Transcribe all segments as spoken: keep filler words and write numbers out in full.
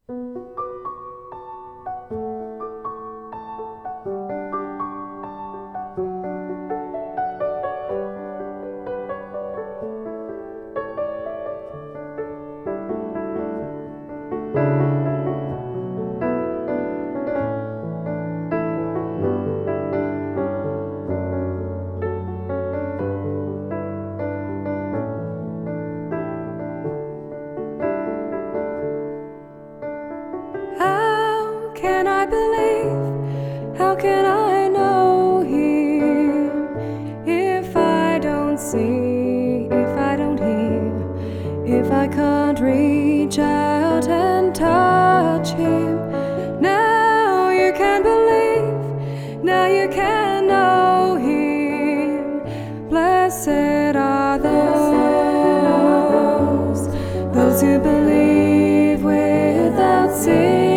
How can I believe? How can I know Him if I don't see, if I don't hear, if I can't reach out and touch Him? Now you can believe, now you can know Him. Blessed are those, those who believe without seeing.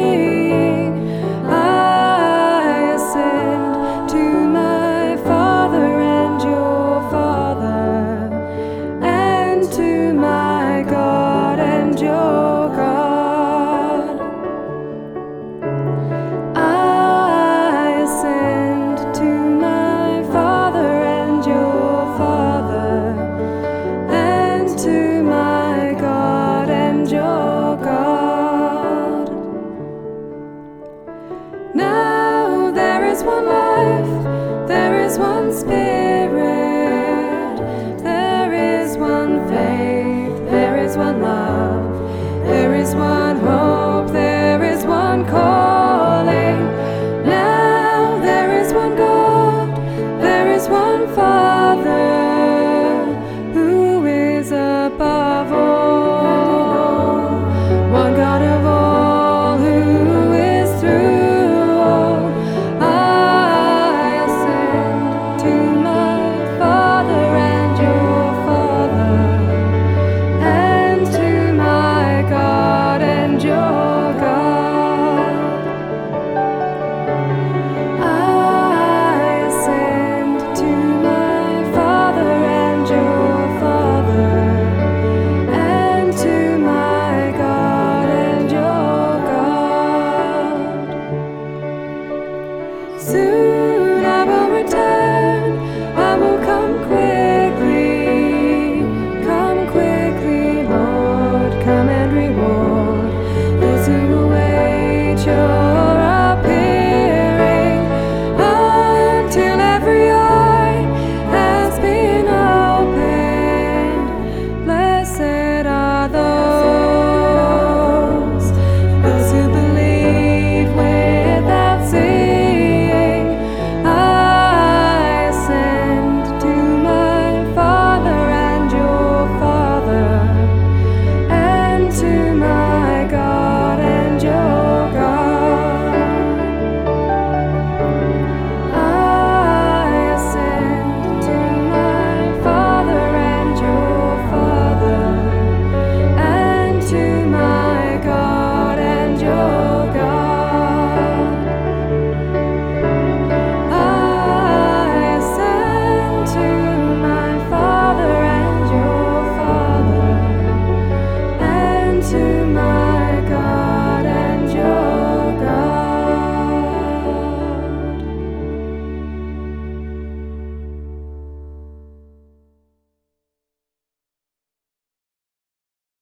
Now there is one life, there is one spirit, there is one faith, there is one love, there is one hope, there is one calling. Now there is one God, there is one Father, who is above all, one God of all, who is through. Soon I will return, I will come quickly, come quickly, Lord, come and reward those who await your appearing, until every eye has been opened. Blessed are those, those who believe without seeing. To my